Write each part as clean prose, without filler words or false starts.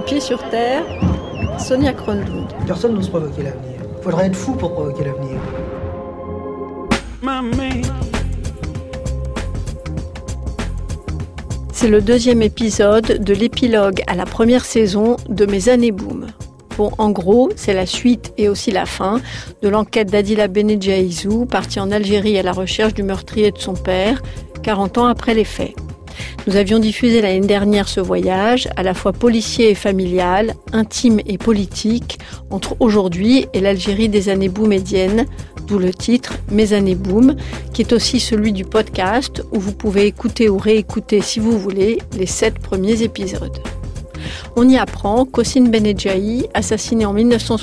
Pieds sur terre, Sonia Kronlund. Personne n'ose provoquer l'avenir. Il faudrait être fou pour provoquer l'avenir. C'est le 2e épisode de l'épilogue à la première saison de Mes années boom. Bon, en gros, c'est la suite et aussi la fin de l'enquête d'Adila Benedjaïzou, partie en Algérie à la recherche du meurtrier de son père, 40 ans après les faits. Nous avions diffusé l'année dernière ce voyage, à la fois policier et familial, intime et politique, entre aujourd'hui et l'Algérie des années boumédiennes, d'où le titre « Mes années boom », qui est aussi celui du podcast où vous pouvez écouter ou réécouter, si vous voulez, les 7 premiers épisodes. On y apprend qu'Hossein Benedjaï, assassiné en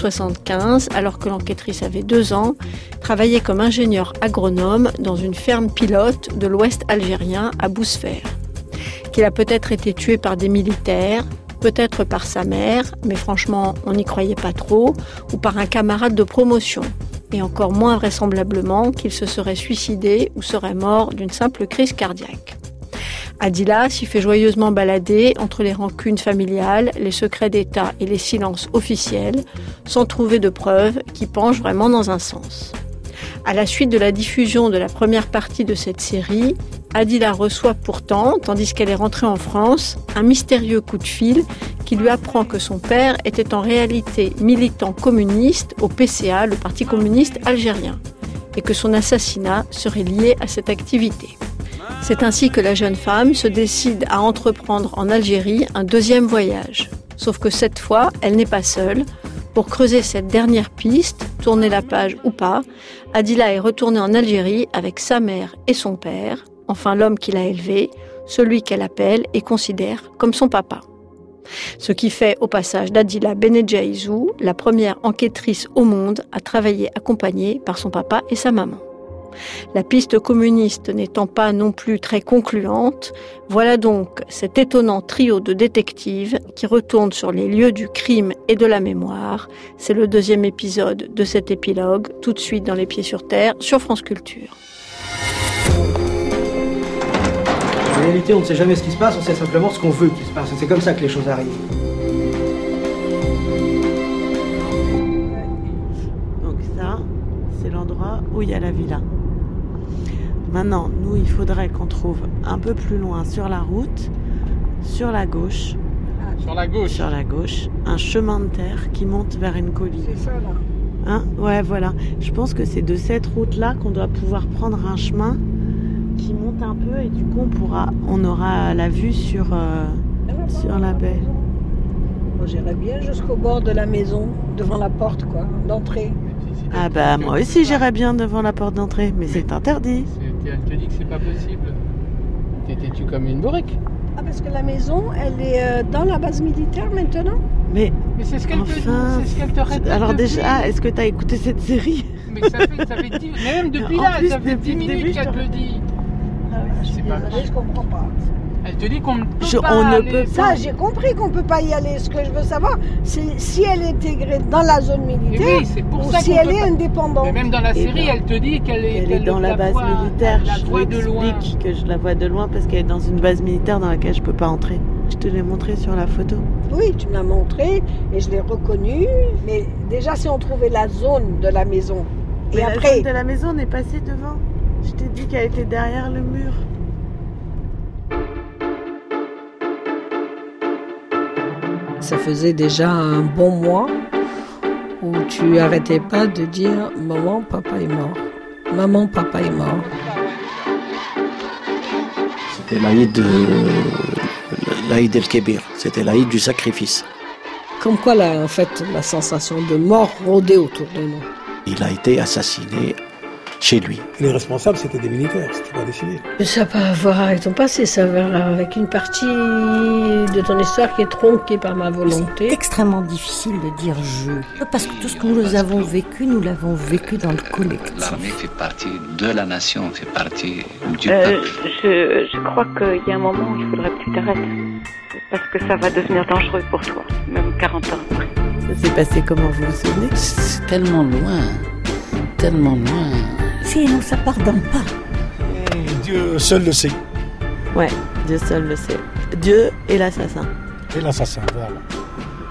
1975 alors que l'enquêtrice avait 2 ans, travaillait comme ingénieur agronome dans une ferme pilote de l'ouest algérien à Bousfer. Qu'il a peut-être été tué par des militaires, peut-être par sa mère, mais franchement on n'y croyait pas trop, ou par un camarade de promotion. Et encore moins vraisemblablement qu'il se serait suicidé ou serait mort d'une simple crise cardiaque. Adila s'y fait joyeusement balader entre les rancunes familiales, les secrets d'État et les silences officiels, sans trouver de preuves qui penchent vraiment dans un sens. À la suite de la diffusion de la première partie de cette série, Adila reçoit pourtant, tandis qu'elle est rentrée en France, un mystérieux coup de fil qui lui apprend que son père était en réalité militant communiste au PCA, le Parti communiste algérien, et que son assassinat serait lié à cette activité. C'est ainsi que la jeune femme se décide à entreprendre en Algérie un 2e voyage. Sauf que cette fois, elle n'est pas seule. Pour creuser cette dernière piste, tourner la page ou pas, Adila est retournée en Algérie avec sa mère et son père, enfin l'homme qui l'a élevée, celui qu'elle appelle et considère comme son papa. Ce qui fait au passage d'Adila Benedjaïzou la première enquêtrice au monde à travailler accompagnée par son papa et sa maman. La piste communiste n'étant pas non plus très concluante, voilà donc cet étonnant trio de détectives qui retournent sur les lieux du crime et de la mémoire. C'est le 2e épisode de cet épilogue, tout de suite dans Les Pieds sur terre, sur France Culture. En réalité, on ne sait jamais ce qui se passe, on sait simplement ce qu'on veut qu'il se passe. C'est comme ça que les choses arrivent. Donc ça, c'est l'endroit où il y a la villa. Maintenant, nous, il faudrait qu'on trouve un peu plus loin sur la route, sur la gauche. Sur la gauche. Sur la gauche, un chemin de terre qui monte vers une colline. C'est ça, là. Hein ? Ouais, voilà. Je pense que c'est de cette route-là qu'on doit pouvoir prendre un chemin qui monte un peu et du coup, on aura la vue sur la baie. Moi, j'irais bien jusqu'au bord de la maison, devant la porte, quoi, d'entrée. Ah bah, moi aussi, j'irais bien devant la porte d'entrée, mais c'est interdit. Elle te dit que c'est pas possible. T'étais-tu comme une bourrique? Ah, parce que la maison, elle est dans la base militaire maintenant. Mais c'est ce qu'elle te dit, c'est ce qu'elle te répète. Alors depuis. Déjà, est-ce que t'as écouté cette série? Mais ça fait 10... Même depuis là, ça fait 10 minutes qu'elle te le dit. Ah oui, je suis désolée, je comprends pas. Elle te dit qu'on ne peut pas on ne aller. peut pas. Ça, j'ai compris qu'on peut pas y aller. Ce que je veux savoir, c'est si elle est intégrée dans la zone militaire oui, c'est pour ou ça si qu'on elle peut est pas. indépendante. Mais même dans la série, elle te dit qu'elle est dans la base militaire. Elle la Je voit de loin. t'explique que je la vois de loin parce qu'elle est dans une base militaire dans laquelle je peux pas entrer. Je te l'ai montré sur la photo. Oui, tu me l'as montré et je l'ai reconnue. Mais déjà, si on trouvait la zone de la maison. Mais Et la après, zone de la maison, on est passé devant. Je t'ai dit qu'elle était derrière le mur. Ça faisait déjà un bon mois où tu arrêtais pas de dire « Maman, papa est mort. Maman, papa est mort. » C'était l'Aïd el-Kébir, c'était l'Aïd du sacrifice. Comme quoi, là, en fait, la sensation de mort rôdait autour de nous. Il a été assassiné chez lui. Les responsables, c'était des militaires, c'était pas des civils. Ça n'a pas à voir avec ton passé, ça va voir avec une partie de ton histoire qui est tronquée par ma volonté. C'est extrêmement difficile de dire « je ». Parce que tout ce que nous avons vécu, nous l'avons vécu dans le collectif. L'armée fait partie de la nation, fait partie du peuple. Je crois qu'il y a un moment où il faudrait que tu t'arrêtes. Parce que ça va devenir dangereux pour toi, même 40 ans après. Ça s'est passé comment, vous vous souvenez? C'est tellement loin, tellement loin. Sinon, ça pardonne pas. Dieu seul le sait. Ouais, Dieu seul le sait. Dieu et l'assassin. Et l'assassin, voilà.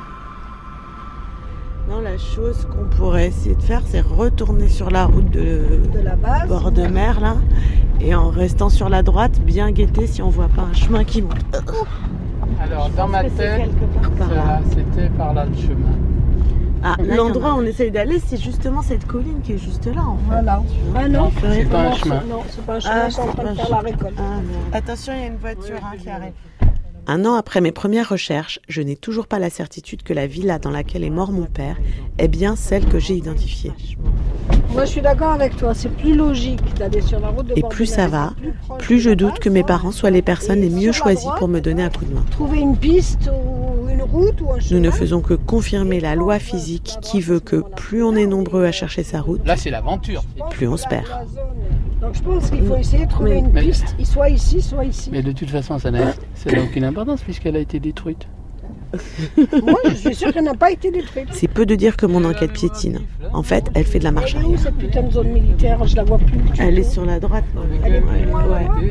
la chose qu'on pourrait essayer de faire, c'est retourner sur la route de la base, bord de mer, là, et en restant sur la droite, bien guetter si on voit pas un chemin qui monte. Alors, dans ma tête, c'était par là le chemin. Ah, l'endroit où on essaye d'aller, c'est justement cette colline qui est juste là, en fait. Voilà. Ah non, c'est pas un chemin. Non, c'est pas un chemin, c'est en train de faire la récolte. Attention, il y a une voiture qui arrive. 1 an après mes premières recherches, je n'ai toujours pas la certitude que la villa dans laquelle est mort mon père est bien celle que j'ai identifiée. Moi, je suis d'accord avec toi. C'est plus logique d'aller sur la route de Et bord plus de ça mer, va, plus je doute que mes parents soient les personnes les mieux choisies pour me donner un coup de main. Trouver une piste ou une route ou un chemin. Nous ne faisons que confirmer la loi physique qui veut que plus on est nombreux à chercher sa route, là c'est l'aventure, plus on se perd. Donc je pense qu'il faut essayer de trouver une piste, soit ici, soit ici. Mais de toute façon, ça n'a aucune importance puisqu'elle a été détruite. Moi, je suis sûre qu'elle n'a pas été détruite. C'est peu de dire que mon enquête piétine. En fait, elle fait de la marche Elle est où arrière. cette putain de zone militaire? Je la vois plus. Elle est sur la droite. Elle est plus loin.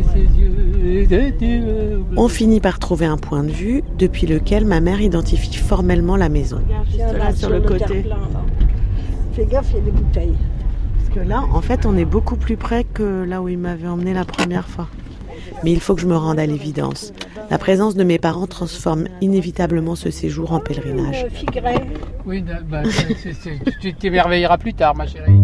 On finit par trouver un point de vue depuis lequel ma mère identifie formellement la maison. Regarde, là, sur le côté. Terre-plein, là. Fais gaffe, il y a des bouteilles. Parce que là, en fait, on est beaucoup plus près que là où il m'avait emmené la première fois. Mais il faut que je me rende à l'évidence. La présence de mes parents transforme inévitablement ce séjour en pèlerinage. Oui, tu t'émerveilleras plus tard, ma chérie.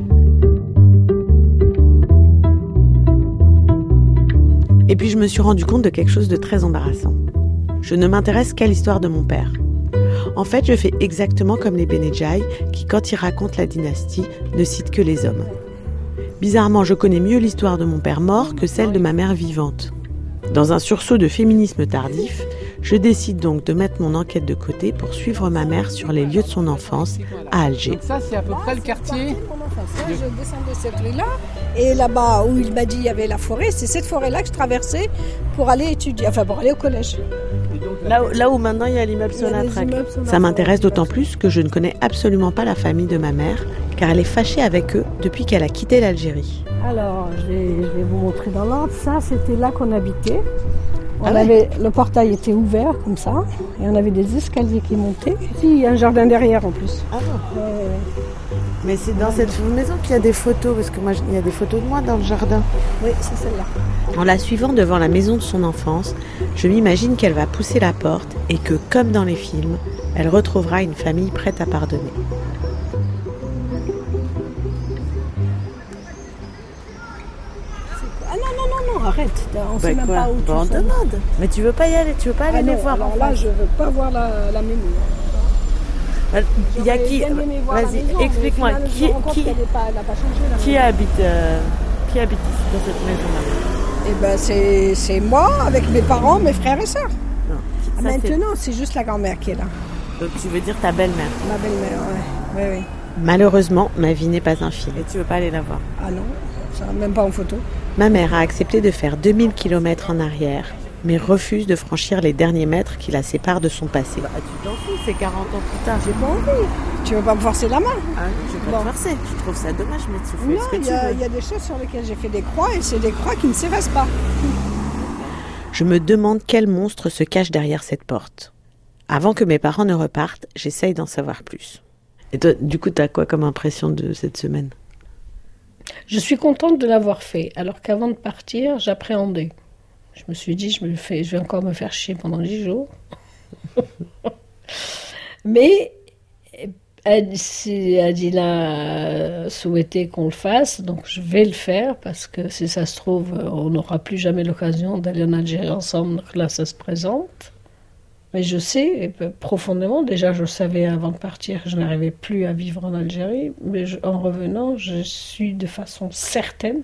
Et puis je me suis rendu compte de quelque chose de très embarrassant. Je ne m'intéresse qu'à l'histoire de mon père. En fait, je fais exactement comme les Benejai, qui, quand ils racontent la dynastie, ne citent que les hommes. Bizarrement, je connais mieux l'histoire de mon père mort que celle de ma mère vivante. Dans un sursaut de féminisme tardif, je décide donc de mettre mon enquête de côté pour suivre ma mère sur les lieux de son enfance à Alger. Donc ça, c'est à peu près le quartier. Je descendais cette rue-là, et là-bas où il m'a dit il y avait la forêt, c'est cette forêt-là que je traversais pour aller étudier, enfin pour aller au collège. Là où maintenant il y a l'immeuble Sonatrach. Ça m'intéresse d'autant plus que je ne connais absolument pas la famille de ma mère, car elle est fâchée avec eux depuis qu'elle a quitté l'Algérie. Alors, je vais vous montrer dans l'ordre. Ça, c'était là qu'on habitait. Le portail était ouvert comme ça, et on avait des escaliers qui montaient. Ici, il y a un jardin derrière en plus. Ah bon. Mais c'est dans cette maison qu'il y a des photos, parce que moi, il y a des photos de moi dans le jardin. Oui, c'est celle-là. En la suivant devant la maison de son enfance, je m'imagine qu'elle va pousser la porte et que, comme dans les films, elle retrouvera une famille prête à pardonner. Ah non, arrête. On sait même pas où tu on demande. Mais tu veux pas y aller, tu veux pas aller les voir. Alors là, je veux pas voir la mémue. Il y a qui? Vas-y, explique-moi. Qui habite ici dans cette maison-là? Eh ben, c'est moi avec mes parents, mes frères et sœurs. Non. Maintenant, c'est juste la grand-mère qui est là. Donc tu veux dire ta belle-mère? Ma belle-mère, oui. Malheureusement, ma vie n'est pas un film. Et tu veux pas aller la voir? Ah non, ça même pas en photo. Ma mère a accepté de faire 2000 km en arrière, mais refuse de franchir les derniers mètres qui la séparent de son passé. Tu t'en fous, c'est 40 ans plus tard. J'ai pas envie. Tu veux pas me forcer la main? Ah, je vais pas te forcer. Je trouve ça dommage, mais tu fais ce que tu veux. Il y a des choses sur lesquelles j'ai fait des croix, et c'est des croix qui ne s'effacent pas. Je me demande quel monstre se cache derrière cette porte. Avant que mes parents ne repartent, j'essaye d'en savoir plus. Et toi, du coup, t'as quoi comme impression de cette semaine? Je suis contente de l'avoir fait, alors qu'avant de partir, j'appréhendais. Je me suis dit, je vais encore me faire chier pendant 10 jours. Mais Adila a souhaité qu'on le fasse, donc je vais le faire, parce que si ça se trouve, on n'aura plus jamais l'occasion d'aller en Algérie ensemble, donc là ça se présente. Mais je sais, profondément, déjà je savais avant de partir que je n'arrivais plus à vivre en Algérie, mais en revenant, je suis de façon certaine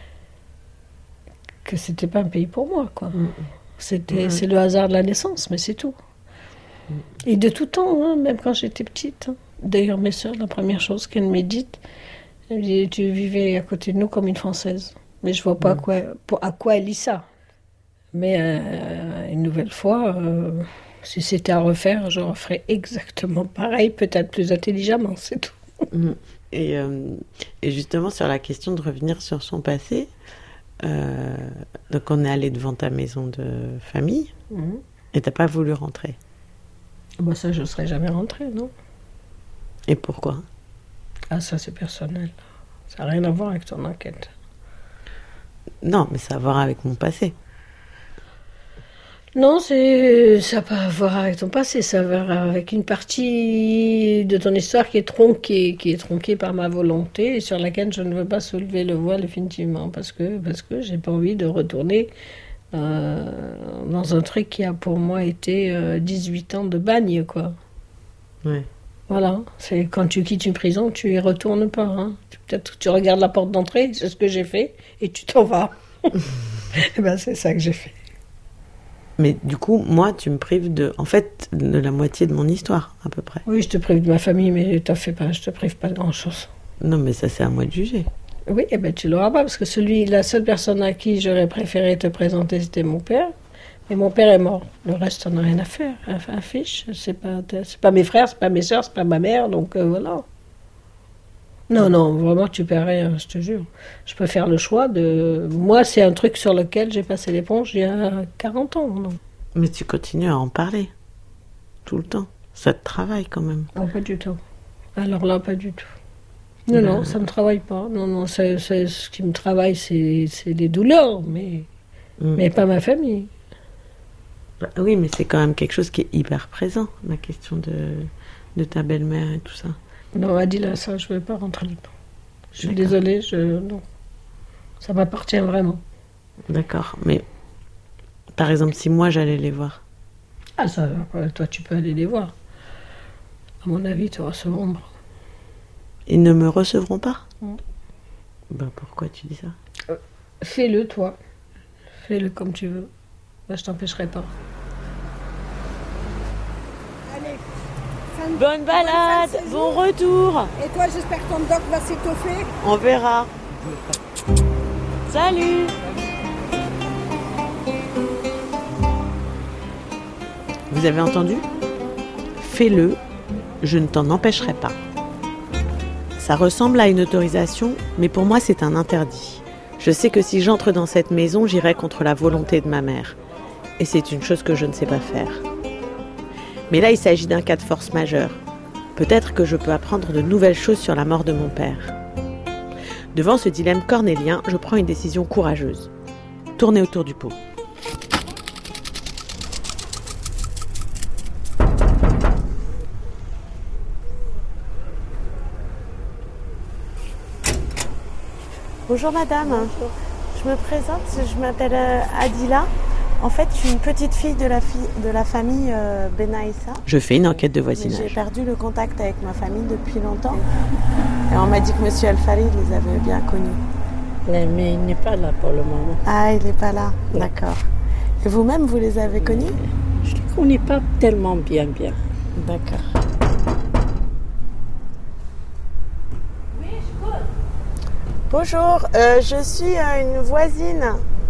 que c'était pas un pays pour moi, quoi. C'est le hasard de la naissance, mais c'est tout. Et de tout temps, hein, même quand j'étais petite. Hein. D'ailleurs, mes sœurs, la première chose qu'elles me disent, elles disent, tu vivais à côté de nous comme une Française. Mais je vois pas à quoi elle lit ça. Mais une nouvelle fois, si c'était à refaire, je referais exactement pareil, peut-être plus intelligemment, c'est tout. Et justement, sur la question de revenir sur son passé, donc on est allé devant ta maison de famille, et t'as pas voulu rentrer? Bah ça, je serais jamais rentrée, non. Et pourquoi? Ah, ça c'est personnel. Ça n'a rien à voir avec ton enquête. Non, mais ça a à voir avec mon passé. Non, ça n'a pas à voir avec ton passé, ça a à voir avec une partie de ton histoire qui est tronquée par ma volonté et sur laquelle je ne veux pas soulever le voile définitivement parce que j'ai pas envie de retourner dans un truc qui a pour moi été 18 ans de bagne, quoi. Ouais. Voilà, c'est quand tu quittes une prison, tu y retournes pas. Hein. Peut-être que tu regardes la porte d'entrée, c'est ce que j'ai fait, et tu t'en vas. Et ben c'est ça que j'ai fait. Mais du coup, moi, tu me prives de la moitié de mon histoire, à peu près. Oui, je te prive de ma famille, mais je te prive pas de grand-chose. Non, mais ça, c'est à moi de juger. Oui, eh ben tu l'auras pas, parce que la seule personne à qui j'aurais préféré te présenter, c'était mon père. Et mon père est mort. Le reste, on n'a rien à faire. Affiche, c'est pas mes frères, c'est pas mes soeurs, c'est pas ma mère, donc voilà. Non, vraiment, tu perds rien, je te jure. Je peux faire le choix de... Moi, c'est un truc sur lequel j'ai passé l'éponge il y a 40 ans, non. Mais tu continues à en parler. Tout le temps. Ça te travaille, quand même. Non, pas du tout. Alors là, pas du tout. Non, ça me travaille pas. Non, ce qui me travaille, c'est les douleurs, mais pas ma famille. Oui, mais c'est quand même quelque chose qui est hyper présent, la question de ta belle-mère et tout ça. Non, Adila, ça, je ne vais pas rentrer dedans. Je suis désolée, non. Ça m'appartient vraiment. D'accord, mais par exemple, si moi j'allais les voir. Ah, ça, toi, tu peux aller les voir. À mon avis, tu recevront pas. Ils ne me recevront pas? Non. Ben, pourquoi tu dis ça? Fais-le, toi. Fais-le comme tu veux. Moi, je t'empêcherai pas. Allez. Bonne balade, bon retour. Et toi, j'espère que ton doc va s'étoffer. On verra. Salut. Vous avez entendu? Fais-le, je ne t'en empêcherai pas. Ça ressemble à une autorisation, mais pour moi c'est un interdit. Je sais que si j'entre dans cette maison, j'irai contre la volonté de ma mère. Et c'est une chose que je ne sais pas faire. Mais là, il s'agit d'un cas de force majeure. Peut-être que je peux apprendre de nouvelles choses sur la mort de mon père. Devant ce dilemme cornélien, je prends une décision courageuse. Tourner autour du pot. Bonjour madame. Bonjour. Je me présente, je m'appelle Adila. En fait, je suis une petite fille de la famille Benaïssa. Je fais une enquête de voisinage. J'ai perdu le contact avec ma famille depuis longtemps. Et on m'a dit que monsieur Alfari les avait bien connus. Mais il n'est pas là pour le moment. Ah, il n'est pas là, d'accord. Et vous-même, vous les avez connus? Je ne les connais pas tellement bien. D'accord. Oui, je cours. Bonjour, je suis une voisine.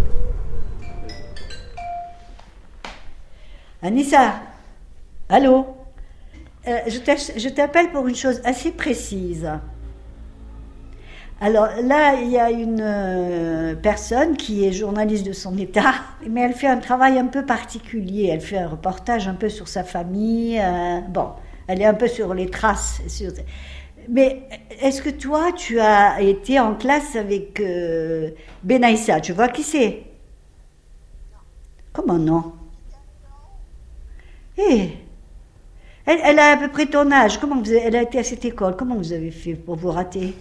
Anissa, allô? Je t'appelle pour une chose assez précise. Alors là, il y a une personne qui est journaliste de son état, mais elle fait un travail un peu particulier. Elle fait un reportage un peu sur sa famille. Elle est un peu sur les traces. Mais est-ce que toi, tu as été en classe avec Benaïssa? Tu vois qui c'est? Comment non? Elle a à peu près ton âge. Elle a été à cette école. Comment vous avez fait pour vous rater?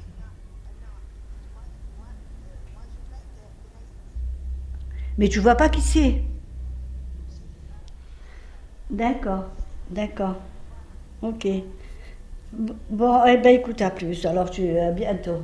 Mais tu vois pas qui c'est? D'accord. Ok. Bon, écoute, à plus. Alors, à bientôt.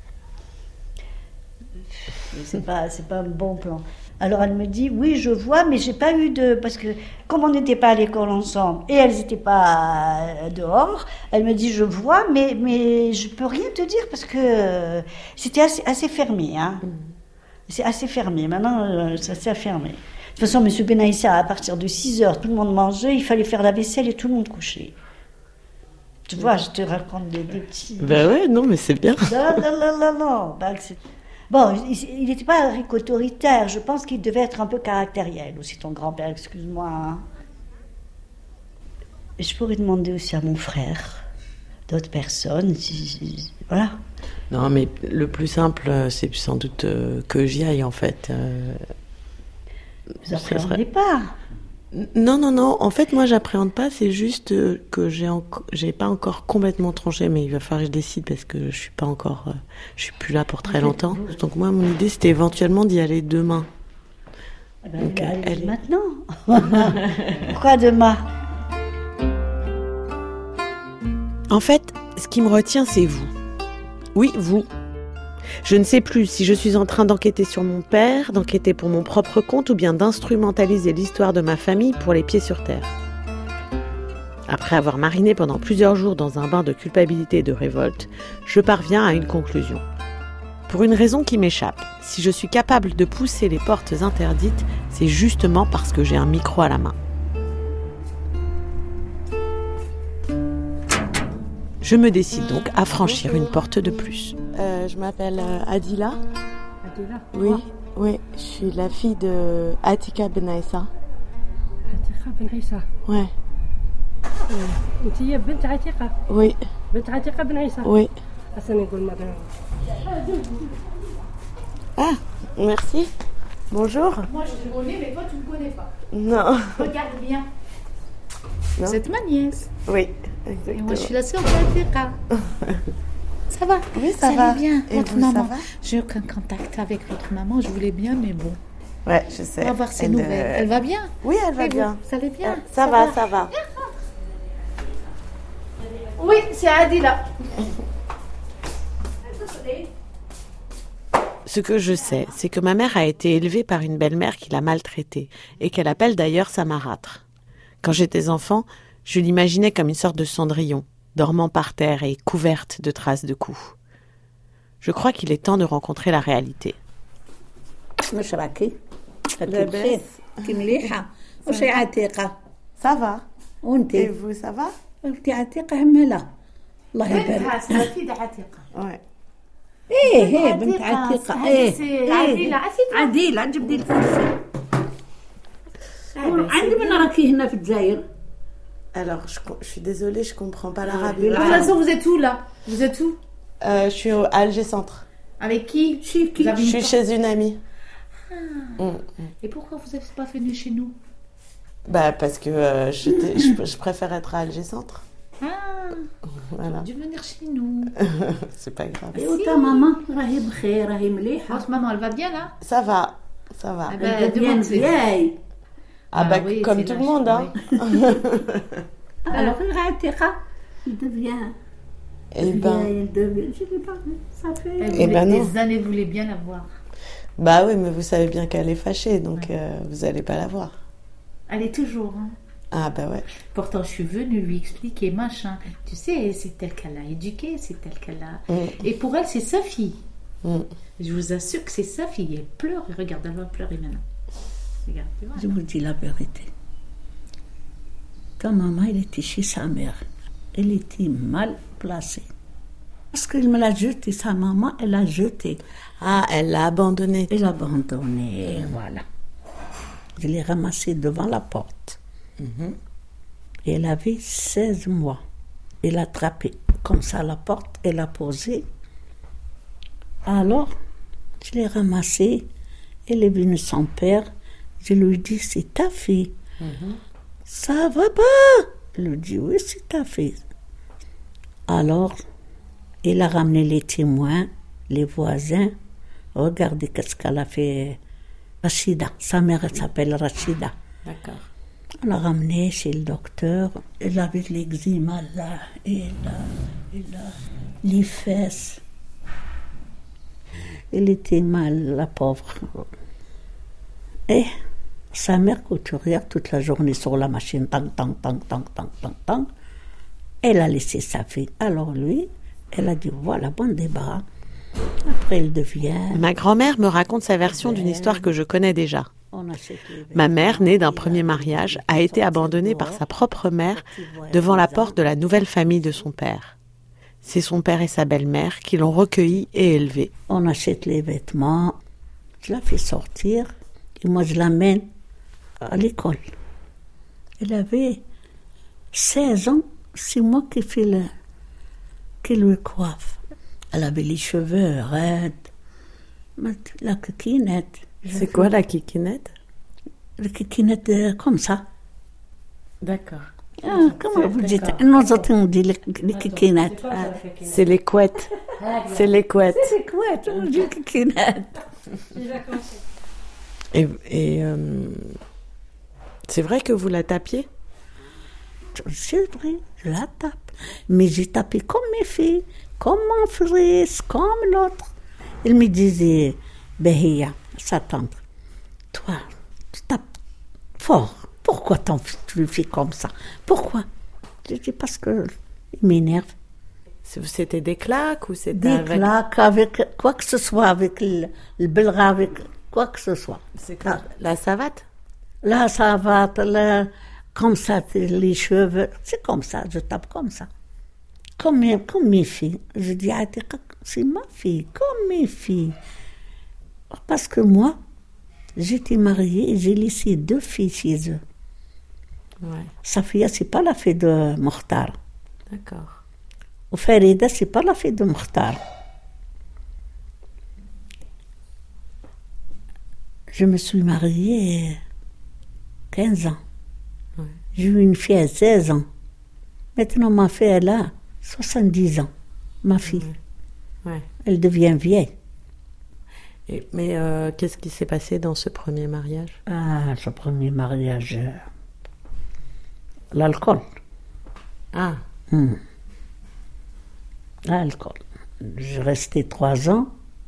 C'est pas un bon plan. Alors elle me dit, oui, je vois, mais j'ai pas eu parce que comme on n'était pas à l'école ensemble et elles n'étaient pas dehors, elle me dit, je vois, mais je peux rien te dire parce que c'était assez fermé, hein. C'est assez fermé. Maintenant, ça s'est fermé. De toute façon, M. Benaïssa, à partir de 6h, tout le monde mangeait, il fallait faire la vaisselle et tout le monde couchait. Tu vois, je te raconte des petits... Ben ouais, non, mais c'est bien. Non. Bon, il n'était pas autoritaire, je pense qu'il devait être un peu caractériel aussi, ton grand-père, excuse-moi. Hein. Et je pourrais demander aussi à mon frère, d'autres personnes. Voilà. Non, mais le plus simple, c'est sans doute que j'y aille, en fait. Vous n'appréhendez pas? Non. En fait, moi, j'appréhende pas. C'est juste que j'ai pas encore complètement tranché, mais il va falloir que je décide parce que je suis plus là pour très longtemps. Donc moi, mon idée, c'était éventuellement d'y aller demain. Donc, allez maintenant. Pourquoi demain? En fait, ce qui me retient, c'est vous. Oui, vous. Je ne sais plus si je suis en train d'enquêter sur mon père, d'enquêter pour mon propre compte ou bien d'instrumentaliser l'histoire de ma famille pour les pieds sur terre. Après avoir mariné pendant plusieurs jours dans un bain de culpabilité et de révolte, je parviens à une conclusion. Pour une raison qui m'échappe, si je suis capable de pousser les portes interdites, c'est justement parce que j'ai un micro à la main. Je me décide donc à franchir une porte de plus. Je m'appelle Adila. Adila? Oui, je suis la fille de Atika Benaïssa. Atika Benaïssa? Ouais. أنتِ بنت عتيقة؟ Oui. بنت عتيقة بن عيسى؟ Oui. حسنا نقول مرة. Ah, merci. Bonjour. Moi je te connais, mais toi tu ne me connais pas. Non. Regarde bien. Non. Vous êtes ma nièce. Oui, exactement. Et moi je suis la sœur d'Atika. Ça va? Oui, ça va. va Bien. Et Votre vous, maman. ça va? J'ai aucun contact avec votre maman. Je voulais bien, mais bon. Ouais, je sais. On va voir ses nouvelles. Elle va bien? Oui, elle va Et vous, bien. ça allait bien? Ça va. Oui, c'est Adila. Ce que je sais, c'est que ma mère a été élevée par une belle-mère qui l'a maltraitée et qu'elle appelle d'ailleurs sa marâtre. Quand j'étais enfant, je l'imaginais comme une sorte de Cendrillon, dormant par terre et couverte de traces de coups. Je crois qu'il est temps de rencontrer la réalité. مش راكي لاباس كي مليحه واش عتيقه Ça va. وانت Et vous, ça va? انت عتيقه همله الله يبارك C'est la fille d'Atika. Ouais. ايه بنت عتيقه عديلة عديله جبدي الفرشه عندي من راكي هنا في الجزائر. Alors, je suis désolée, je comprends pas l'arabe. De toute façon, vous êtes où là? Vous êtes où? Je suis à Alger Centre. Avec qui? Je suis chez une amie. Et pourquoi vous n'êtes pas venu chez nous? Bah parce que je préfère être à Alger Centre. Voilà. Dû venir chez nous. C'est pas grave. Et ta maman راهي بخير راهي مليحه. Votre maman, elle va bien là? Ça va. Elle devient vieille. Ah bah oui, comme tout le monde, hein. Alors, Atika, il devient. Eh ben. Il devient. Je ne sais pas, ça fait. Des années, vous voulez bien la voir. Bah oui, mais vous savez bien qu'elle est fâchée, donc vous n'allez pas la voir. Elle est toujours, hein. Ah bah ouais. Pourtant, je suis venue lui expliquer, machin. Tu sais, c'est elle qu'elle a éduquée, c'est elle qu'elle a... Et pour elle, c'est sa fille. Je vous assure que c'est sa fille. Elle pleure, et regarde, elle va pleurer maintenant. Regarde, tu vois. Je vous dis la vérité. Ta maman, elle était chez sa mère. Elle était mal placée. Parce qu'elle me l'a jeté, sa maman, elle l'a jeté. Ah, elle l'a abandonné. Elle l'a abandonné, voilà. Je l'ai ramassée devant la porte. Et elle avait 16 mois. Elle a attrapé comme ça la porte, elle l'a posée. Alors, je l'ai ramassée. Elle est venue son père. Je lui ai dit, c'est ta fille. Ça va pas? Je lui ai dit, oui, c'est ta fille. Alors, il a ramené les témoins, les voisins. Regardez qu'est-ce qu'elle a fait. Rachida, sa mère elle s'appelle Rachida. D'accord. On l'a ramenée chez le docteur. Elle avait l'eczéma là, et là, les fesses. Elle était mal, la pauvre. Et sa mère couturière toute la journée sur la machine, tang, tang, tang, tang, tang, tang, tang. Elle a laissé sa fille. Alors lui, elle a dit, voilà, bon débarras. Après, elle devient... Ma grand-mère me raconte sa version d'une histoire que je connais déjà. Ma mère, née d'un premier mariage, a été abandonnée par sa propre mère devant la porte de la nouvelle famille de son père. C'est son père et sa belle-mère qui l'ont recueillie et élevée. On achète les vêtements, je la fais sortir et moi je l'amène à l'école. Elle avait 16 ans, c'est moi qui fais qui le coiffe. Elle avait les cheveux raides. La kikinette. C'est quoi la kikinette? La kikinette comme ça. D'accord. Comment vous dites? Nous autres, on dit les kikinettes. C'est les couettes. C'est les couettes. C'est les couettes, on dit les kikinettes. Et c'est vrai que vous la tapiez? C'est vrai, je la tape. Mais j'ai tapé comme mes filles, comme mon frère, comme l'autre. Il me disait, Behia, sa tante, toi, tu tapes fort. Pourquoi tu le fais comme ça? Pourquoi? Je dis parce que il m'énerve. C'était des claques ou c'était des claques avec quoi que ce soit, avec le belra, avec quoi que ce soit. C'est quoi? La savate? La savate, comme ça, les cheveux, c'est comme ça, je tape comme ça. Comme mes filles. Je dis, c'est ma fille, comme mes filles. Parce que moi, j'étais mariée et j'ai laissé 2 filles chez eux. Ouais. Safia, c'est pas la fille de Mokhtar. D'accord. Ou Farida, c'est pas la fille de Mokhtar. Je me suis mariée 15 ans. Ouais. J'ai eu une fille à 16 ans. Maintenant, ma fille, elle a 70 ans. Ma fille. Ouais. Elle devient vieille. Mais qu'est-ce qui s'est passé dans ce premier mariage? Ah, ce premier mariage... l'alcool. Ah. L'alcool. Je restais 3 ans.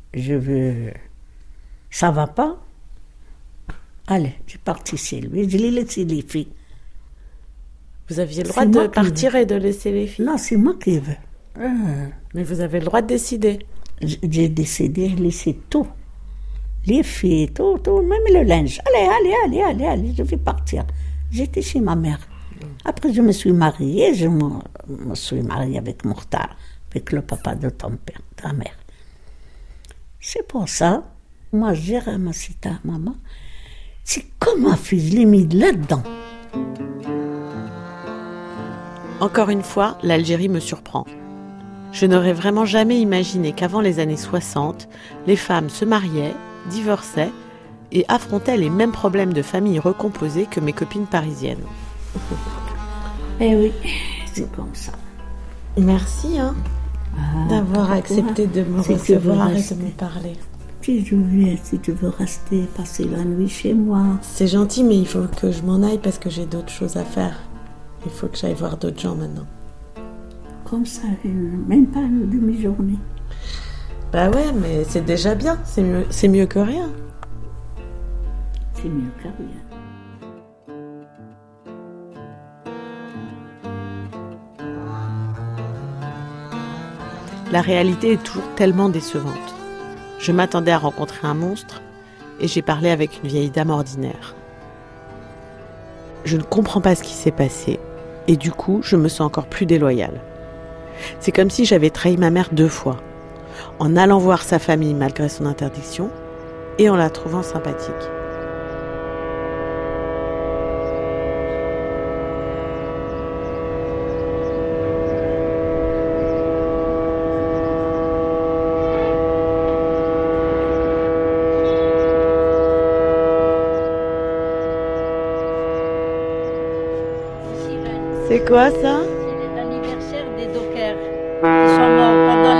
Ça va pas? Allez, j'ai parti chez lui. Je l'ai laissé les filles. Vous aviez le droit de partir et de laisser les filles? Non, c'est moi qui veux. Mais vous avez le droit de décider. J'ai décidé de laisser tout. Les filles, tout, même le linge. Allez, je vais partir. J'étais chez ma mère. Après, je me suis mariée. Je me suis mariée avec Mokhtar, avec le papa de ton père, ta mère. C'est pour ça, moi, j'ai ramassé ta maman. C'est comme ma fille, je l'ai mis là-dedans. Encore une fois, l'Algérie me surprend. Je n'aurais vraiment jamais imaginé qu'avant les années 60, les femmes se mariaient, divorçaient et affrontaient les mêmes problèmes de famille recomposée que mes copines parisiennes. Eh oui, c'est comme ça. Merci d'avoir accepté de me recevoir et de me parler. Si tu veux rester, passer la nuit chez moi. C'est gentil, mais il faut que je m'en aille parce que j'ai d'autres choses à faire. Il faut que j'aille voir d'autres gens maintenant. Comme ça, même pas une demi-journée. Bah ouais, mais c'est déjà bien. C'est mieux que rien. C'est mieux que rien. La réalité est toujours tellement décevante. Je m'attendais à rencontrer un monstre et j'ai parlé avec une vieille dame ordinaire. Je ne comprends pas ce qui s'est passé et du coup, je me sens encore plus déloyale. C'est comme si j'avais trahi ma mère 2 fois, en allant voir sa famille malgré son interdiction et en la trouvant sympathique. C'est quoi ça? C'est l'anniversaire des dockers qui sont morts pendant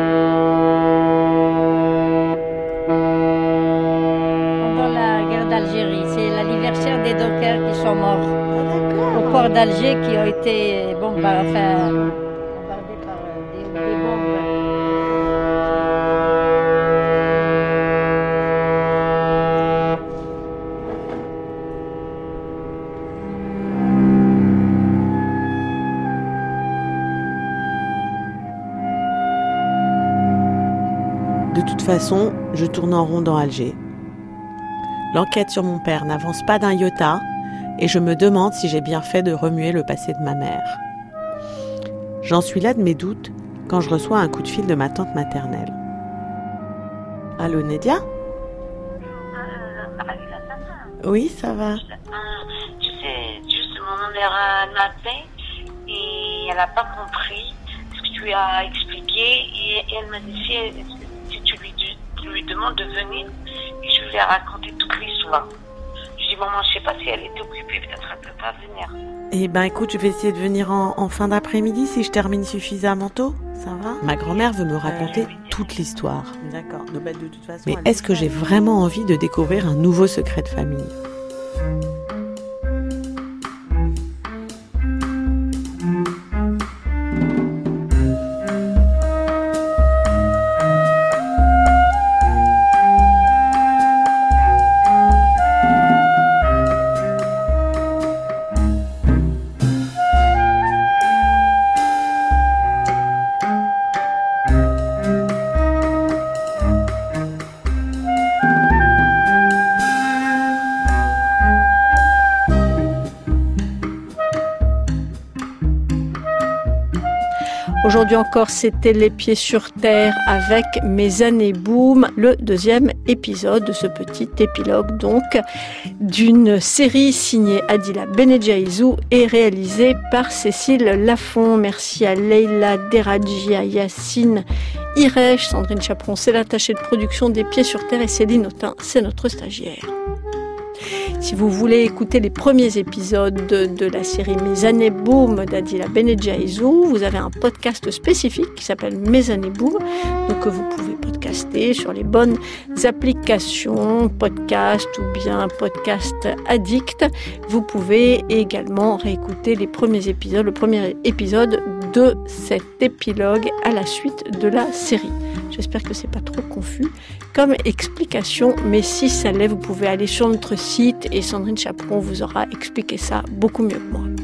la guerre d'Algérie. C'est l'anniversaire des dockers qui sont morts au port d'Alger, qui ont été bombardés par des bombes. De toute façon, je tourne en rond dans Alger. L'enquête sur mon père n'avance pas d'un iota et je me demande si j'ai bien fait de remuer le passé de ma mère. J'en suis là de mes doutes quand je reçois un coup de fil de ma tante maternelle. Allô, Nédia? Oui, ça va. Tu sais, justement, ma mère m'a appelé et elle n'a pas compris ce que tu lui ai expliqué et elle m'a dit si tu lui demandes de venir, et je lui ai raconté toute l'histoire. Je dis maman, je sais pas si elle était occupée, peut-être elle peut pas venir. Eh ben écoute, je vais essayer de venir en fin d'après-midi si je termine suffisamment tôt. Ça va ? Ma grand-mère veut me raconter toute l'histoire. D'accord. De toute façon, mais est-ce que j'ai vraiment envie de découvrir un nouveau secret de famille ? Aujourd'hui encore, c'était Les Pieds sur Terre avec Mes années boom, le deuxième épisode de ce petit épilogue donc d'une série signée Adila Benedjaïzou et réalisée par Cécile Lafont. Merci à Leïla Deradji, à Yacine Irèche, Sandrine Chaperon, c'est l'attachée de production des Pieds sur Terre et Céline Autain, c'est notre stagiaire. Si vous voulez écouter les premiers épisodes de la série Mes années boom d'Adila Benedjaïzou, vous avez un podcast spécifique qui s'appelle Mes années boom, donc que vous pouvez podcaster sur les bonnes applications, podcast ou bien podcast addict. Vous pouvez également réécouter les premiers épisodes, le premier épisode de cet épilogue à la suite de la série. J'espère que c'est pas trop confus comme explication, mais si ça l'est, vous pouvez aller sur notre site et Sandrine Chaperon vous aura expliqué ça beaucoup mieux que moi.